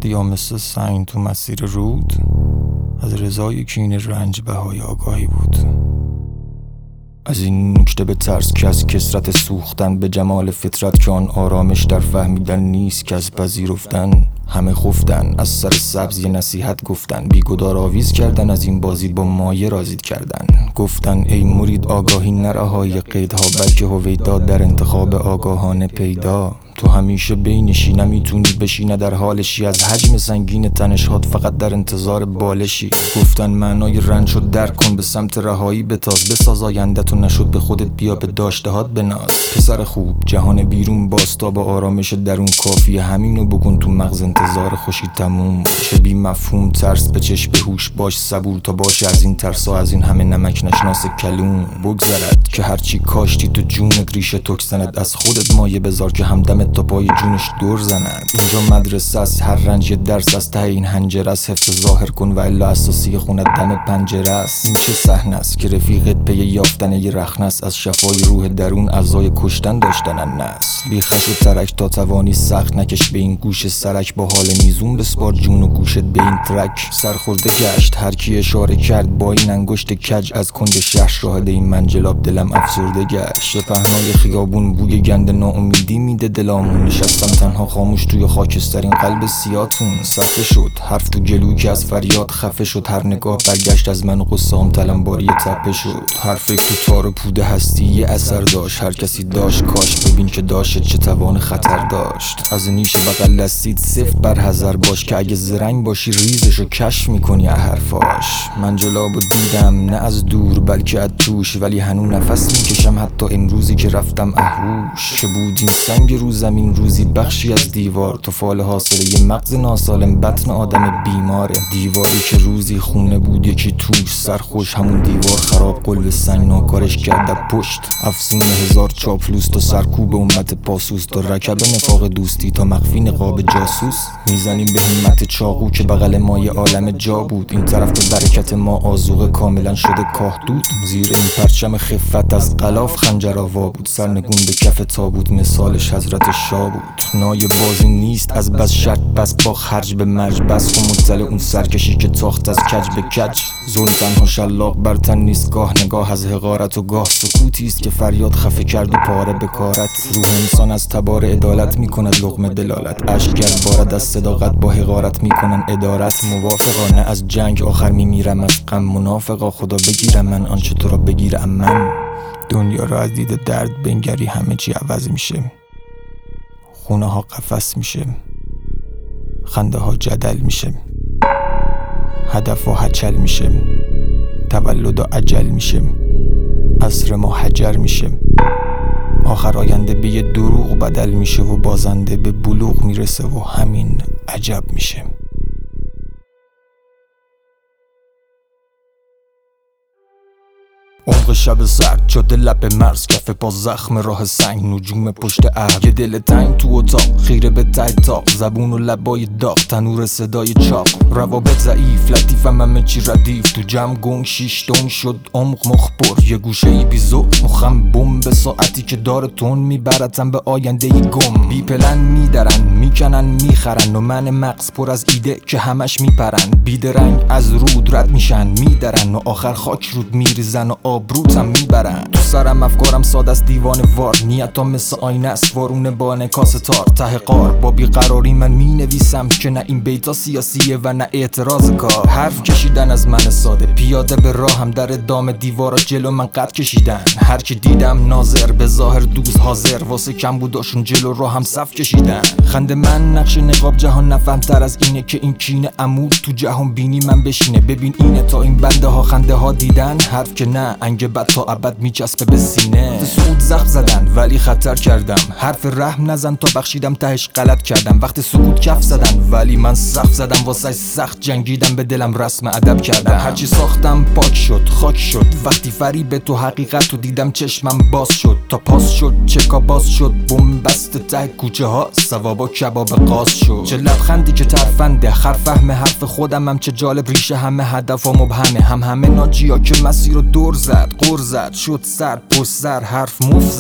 وقتی یا مثل سنگ تو مسیر رود، از رضای کین رنج بهای آگاهی بود. از این نکته به ترس که از کثرت سوختن به جمال فطرت که آن آرامش در فهمیدن نیست که از پذیرفتن. همه خفتن، از سر سبز یه نصیحت گفتن، بیگدار آویز کردن، از این بازی با مایه رازید کردن. گفتن ای مرید آگاهی نرهای قیدها، بلکه هویدا در انتخاب آگاهانه پیدا. تو همیشه بینشی، نمیتونی بشی، نه در حالشی، از حجم سنگین تنشات فقط در انتظار بالشی. گفتن معنای رنج رو درک کن، به سمت رهایی بتاز، بساز آینده‌تو، نشد به خودت بیا، به داشتهات بناز. پسر خوب جهان بیرون باستا، با آرامش درون کافیه همینو بکن تو مغز، انتظار خوشی تموم. چه بی مفهوم ترس به چشم، به هوش باش صبور تا باشه از این ترسا، از این همه نمک نشناس کلون. بگذرد که هرچی کاشتی تو جونت ریشه تکسند، از خودت مایه بذار که همدم تا پای جونش دور زند. اینجا مدرسه است، هر رنج یه درس از ته این حنجره است. حفظ ظاهر کن و الا اساسی خونت دم پنجره است. این چه صحنه است که رفیقت پی یافتن یه رخنه است، از شفای روح درون اعضای کشتن داشتن الناس. بی خش و ترک تا توانی سخت نکش به این گوش سرک، با حال میزون بسپار جون و گوشت به این ترک. سرخورده گشت هر کی اشاره کرد با این انگشت کج، از کند شهر شاهد این منجلاب دلم افسرده گشت. به پهنای خیابون بوی گند ناامیدی میده دلامون، نشستم تنها خاموش توی خاکسترین قلب سیاتون. صفحه شد حرف تو گلو که از فریاد خفه شد، هر نگاه برگشت از من و قصه‌ام تلمباری تپه شد. هر فکر تو تار پوده هستی یه اثر داشت، هر کسی داشت کاش ببین که داشت چه توان خطر داشت. از نیش بغل دستید سفت بر حذر باش، که اگه زرنگ باشی ریزشو کشف میکنی حرفاش. من جلابو دیدم نه از دور بلکه از توش، ولی هنوز نفس میکشم حتی امروزی که رفتم اهوش. که بود این سنگ رو زمین روزی بخشی از دیوار، تو فال حاصله یه مغز ناسالم بطن آدم بیماره. دیواری که روزی خونه بود یکی توش سرخوش، همون دیوار خراب قلب سنگ ناکارش کرده پشت. افسون 1000 چاپلوس تا سرکوب امت پاسوس، تا رکب نفاق دوستی تا مخفی نقاب جاسوس. میزنیم به همت چاقو که بغل ما یه عالم جا بود، این طرف به برکت ما آذوقه کاملا شده کاهدود. زیر این پرچم خفت از غلاف خنجر آوا بود، سرنگون به کف تابوت مثالش حضرت شاه بود. نای بازی نیست از بس شرط بس، با خرج به مرج بس کن مطلع اون سرکشی که تاخت از کج به کج. ظلم تنها شلاق بر تن نیست، گاه نگاه از حقارت و گاه سکوتی است که فریاد خفه کرد و پاره بکارت. روح انسان از تبار عدالت میکند لقمه دلالت، اشک گرد بارد از صداقت با حقارت میکنن ادارت. موافقانه از جنگ آخر میمیرم از غم، منافقا خدا بگیرم من آنچه تو را بگیرم من. دنیا را از دید درد بنگری همه چی عوض میشه، خونه ها قفس میشه، خنده ها جدل میشه، هدف ها هچل میشه، تولد و عجل میشه، عصر ما حجر میشه. آخر آینده به یه دروغ بدل میشه و بازنده به بلوغ میرسه و همین عجب میشه. عمق شب سرد شده لب مرز، کف پا زخم راه سنگ، نجوم پشت ابر، یه دل تنگ تو اتاق خیره به ته تاق، زبون و لبای داغ، تنور صدای چاق. روابط ضعیف لطیفم همه چی ردیف، تو جمع گنگ شیشتون شد عمق مخبر. یه گوشه ای بیزو مخم بم، به ساعتی که داره تون میبرتم به آینده ای گم. بی پلن میدرن میکنن میخرن و من مغز پر از ایده که همش میپرن. بیدرنگ از رود رد میشن میدرن و آخر خاک رود میریزن و آبروتم میبرن. تو سرم افکارم ساده است دیوان وار، نیتام مثل آینه است وارونه با انعکاس تار. ته قار با بیقراری من مینویسم که نه این بیتا سیاسیه و نه اعتراض کار. حرف کشیدن از من ساده، پیاده به راهم در ادامه دیوارا جلو من قد کشیدن. هر کی دیدم ناظر به ظاهر دوست حاضر، واسه کم بوداشون جلو راهم صف کشیدن. خنده من نقش نقاب جهان نفهمتر از اینه که این کینه عمود تو جهان بینی من بشینه. ببین اینه تا این بنده ها خنده ها دیدن، حرف که نه انگ بد تا ابد میچسبه به سینه. سعود زخم زدن ولی خطر کردم، حرف رحم نزن تا بخشیدم تهش غلط کردم. وقت سکوت کف زدن ولی من سخت زدم، واسه سخت جنگیدم به دلم رسم ادب کردم. هرچی ساختم پاک شد خاک شد، وقتی فریب تو حقیقت رو دیدم چشمم باز شد. تا پاس شد چکا باز شد، بم بست ته کوچه ها ثوابا کباب قاز شد. چه لبخندی که ترفنده، هر فهم حرف خودم هم چه جالب، ریشه همه هدفا مبهمه. همه ناجیا که مسیر رو دور زد قور زد، شد سر پشت سر حرف مف زد.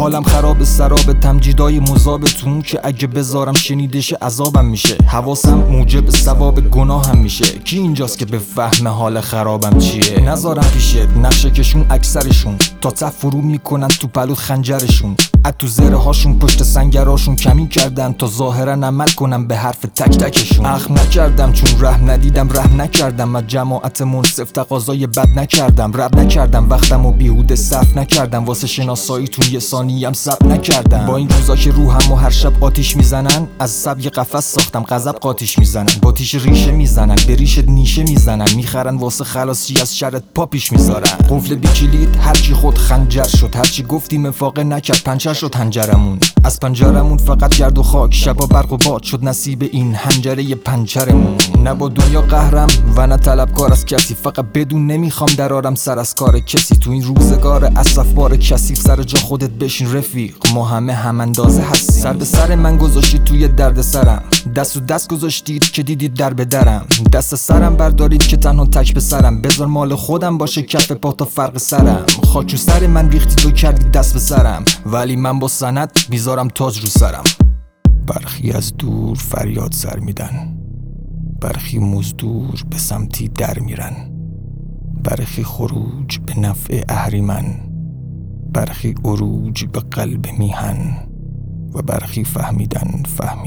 حالم خراب سراب تمجیدای مذابتون که اگه بذارم شنیدش عذابم میشه. حواسم موجب ثواب گناهم میشه. کی اینجاست که به فهم حال خرابم چیه؟ نذارم پیشت نقشه کشون اکثرشون تا ته فرو میکنن تو پلو خنجرشون. از تو زره هاشون پشت سنگراشون کمی کردم تا ظاهرا عمل کنم به حرف تک تکشون. اخم نکردم چون رحم ندیدم رحم نکردم. از جماعت منصف تقاضای بد نکردم. رب نکردم وقتم و بیهوده صرف نکردم. واسه شناساییتون یه ثانیه‌ام صبر نکردم. با این روزا که روحم و هر شب آتیش میزنن از سب یه قفس ساختم غضب قاتیش میزنن. با تیش ریشه میزنن به ریشت نیشه میزنن. میخرن واسه خلاصی از شرت پاپیش میذارن. قفل بی کلید هرچی خود خنجر شد. هرچی گفتیم افاقه نکرد پنچر شد هنجرمون. از پنجرمون فقط گرد و خاک شبا برق و باد شد نصیب این هنجره پنچرمون. نه با دنیا قهرم و نه طلبکار از کسی. فقط بدون نمیخوام درارم سر از کار کسی. تو این روزگار اسفبار کثیف سر جا خودت بشین رفیق. ما همه هم اندازه هستیم. سر به سر من گذاشتید توی درد سرم. دست و دست گذاشتید که دیدید در به درم. دست سرم بردارید که تنها تک به سرم. بذار مال خودم باشه کف پا تا فرق سرم. خاک رو سر من ریختید و کردید دست به سرم. ولی من با سند میذارم تاج رو سرم. برخی از دور فریاد سر میدن. برخی مزدور به سمتی در میرن. برخی خروج به نفع اهریمن. برخی عروج به قلب میهن. و برخی فهمیدن.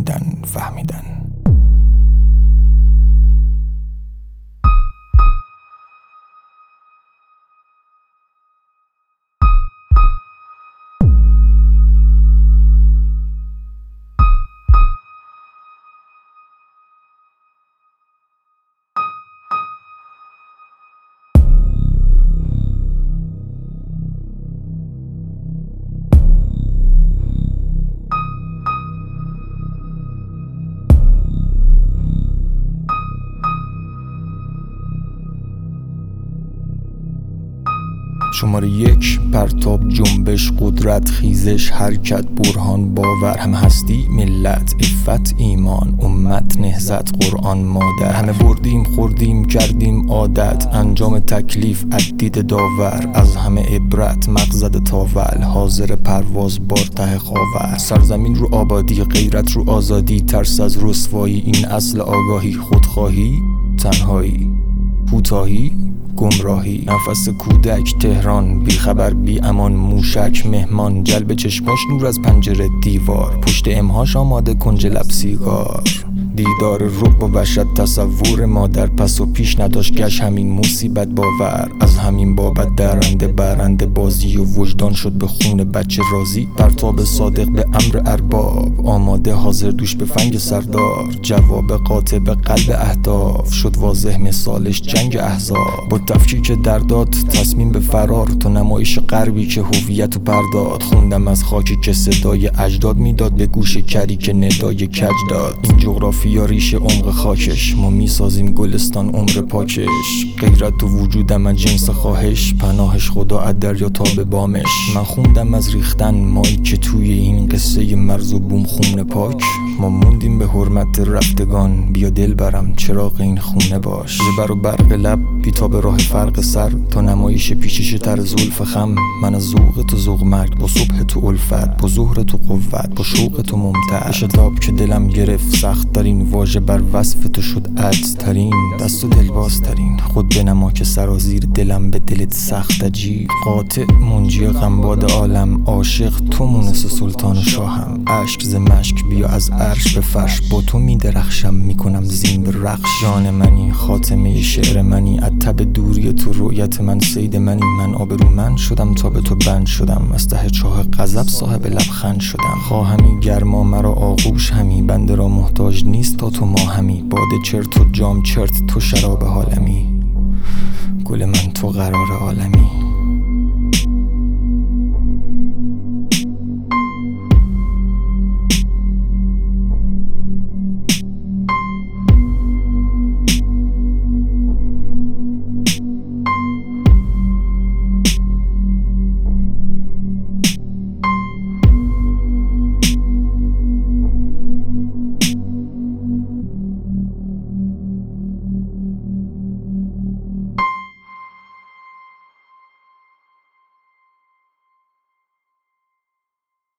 شماره 1 پرتاب جنبش قدرت خیزش حرکت برهان باور هم هستی ملت عفت ایمان امت نهضت قرآن مادر. همه بردیم خوردیم کردیم عادت انجام تکلیف عدید داور. از همه عبرت مغزد تاول حاضر پرواز بار ته خاور. سرزمین رو آبادی غیرت رو آزادی ترس از رسوایی این اصل آگاهی. خودخواهی تنهایی کوتاهی گمراهی. نفس کودک تهران بیخبر بی امان موشک مهمان. جلب چشماش نور از پنجره دیوار. پشت امهاش آماده کنج لب سیگار. دیدار رعب و وحشت تصور مادر پس و پیش نداشت گشت همین مصیبت باور. از همین بابت درنده برنده بازی و وجدان شد به خون بچه رازی. پرتاب صادق به امر ارباب آماده حاضر دوش به فنگ سردار. جواب قاطع به قلب اهداف شد واضح مثالش جنگ احزاب. با تفکیک درداد تصمیم به فرار تو نمایش غربی که هویت و پرداد. خوندم از خاکی که صدای اجداد میداد به گوش کری که ندای کج داد. این جغرافیا ریشه عمق خاکش ما میسازیم گلستان عمر پاکش. غیرت تو وجودم از جنس خواهش پناهش خدا از دریا تا به بامش. من خوندم از ریختن مایی که توی این قصه مرز و بوم خون پاک. ما موندیم به حرمت رفتگان بیا دل برم چراغ این خونه باش. زبر و برق لب بیتاب راه فرق سر تا نمایش پیچش تر زلف خم. من از ذوق تو ذوق مرگ با صبح تو الفت با ظهر تو قوت با شوق تو ممتد. شتاب که دلم گرفت سخت ترین واژه بر وصف تو شد عجز ترین. دست و دلباز ترین خود بنما که سرازیر دلم به دلت سخت عجیب. قاطع منجی غمباد عالم عاشق تو مونس سلطان و شاهم. اشک ز مشک بیا از عرش به فرش با تو میدرخشم میکنم زین به رقص. جان منی خاتمه شعر منی از تب دوری تو رؤیت من صید منی. من آبرومند شدم تا به تو بند شدم از ته چاه غضب صاحب لبخند شدم. خواهمی گرما مرا آغوش همی بنده را محتاج نیست تا تو ما همی. باده چرت و جام چرت تو شراب حالمی. گل من تو قرار عالمی.